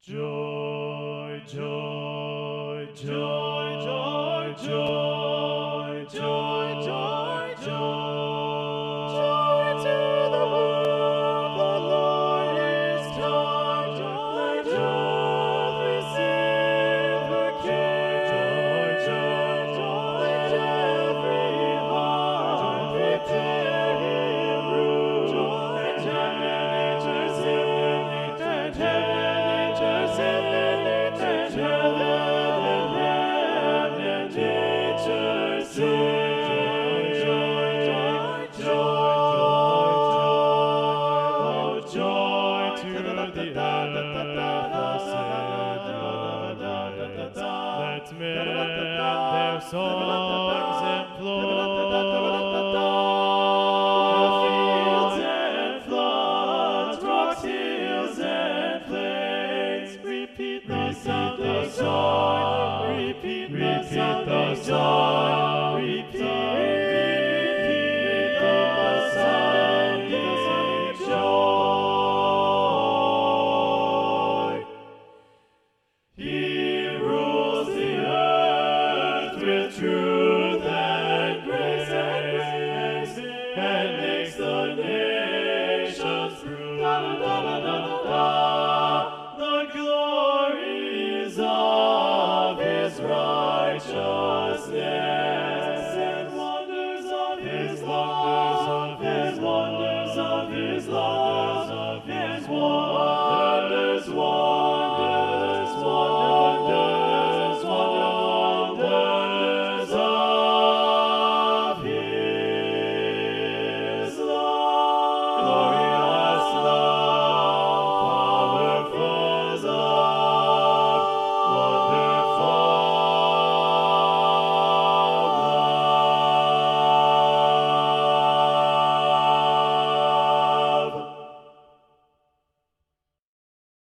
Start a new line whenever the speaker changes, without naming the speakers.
Joy, joy, joy, joy, joy, joy, joy, joy. Joy to the world, the Lord is come. Joy, doth receive her King. Joy, joy, joy, let every heart prepare him room. And heaven enters in, and heaven enters in, and heaven enters in. Joy, joy, joy to the earth. Let men their songs employ. Fields and floods, rocks, hills, and plains, repeat the